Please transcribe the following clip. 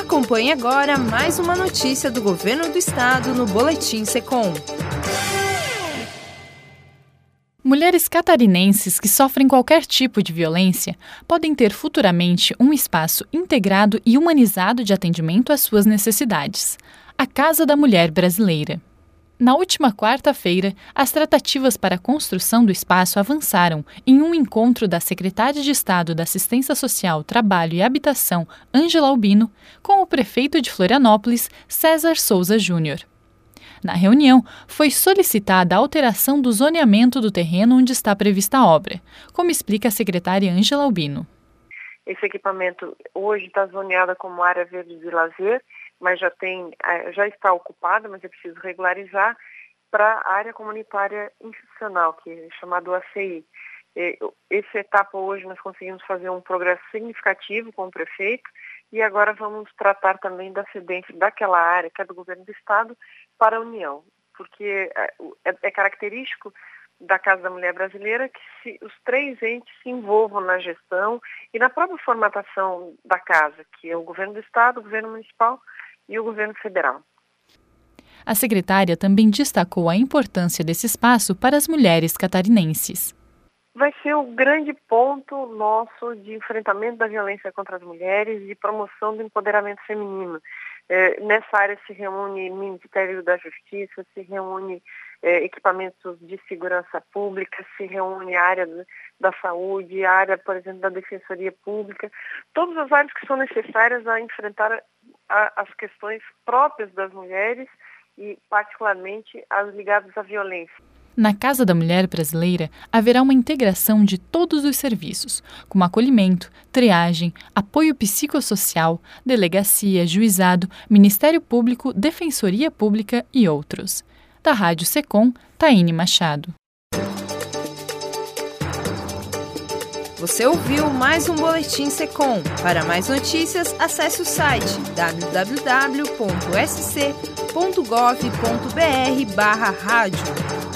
Acompanhe agora mais uma notícia do Governo do Estado no Boletim SECOM. Mulheres catarinenses que sofrem qualquer tipo de violência podem ter futuramente um espaço integrado e humanizado de atendimento às suas necessidades. A Casa da Mulher Brasileira. Na última quarta-feira, as tratativas para a construção do espaço avançaram em um encontro da secretária de Estado da Assistência Social, Trabalho e Habitação, Ângela Albino, com o prefeito de Florianópolis, César Souza Júnior. Na reunião, foi solicitada a alteração do zoneamento do terreno onde está prevista a obra, como explica a secretária Ângela Albino. Esse equipamento hoje está zoneado como área verde de lazer, mas já está ocupada, mas é preciso regularizar para a área comunitária institucional, que é chamado ACI. Essa etapa hoje nós conseguimos fazer um progresso significativo com o prefeito e agora vamos tratar também da cedência daquela área, que é do governo do estado, para a União, porque é característico da Casa da Mulher Brasileira que os três entes se envolvam na gestão e na própria formatação da casa, que é o governo do estado, o governo municipal e o governo federal. A secretária também destacou a importância desse espaço para as mulheres catarinenses. Vai ser o grande ponto nosso de enfrentamento da violência contra as mulheres e promoção do empoderamento feminino. Nessa área se reúne Ministério da Justiça, se reúne equipamentos de segurança pública, se reúne a área da saúde, a área, por exemplo, da Defensoria Pública, todas as áreas que são necessárias a enfrentar as questões próprias das mulheres e, particularmente, as ligadas à violência. Na Casa da Mulher Brasileira, haverá uma integração de todos os serviços, como acolhimento, triagem, apoio psicossocial, delegacia, juizado, Ministério Público, Defensoria Pública e outros. Da Rádio SECOM, Taine Machado. Você ouviu mais um Boletim SECOM. Para mais notícias, acesse o site www.sc.gov.br/rádio.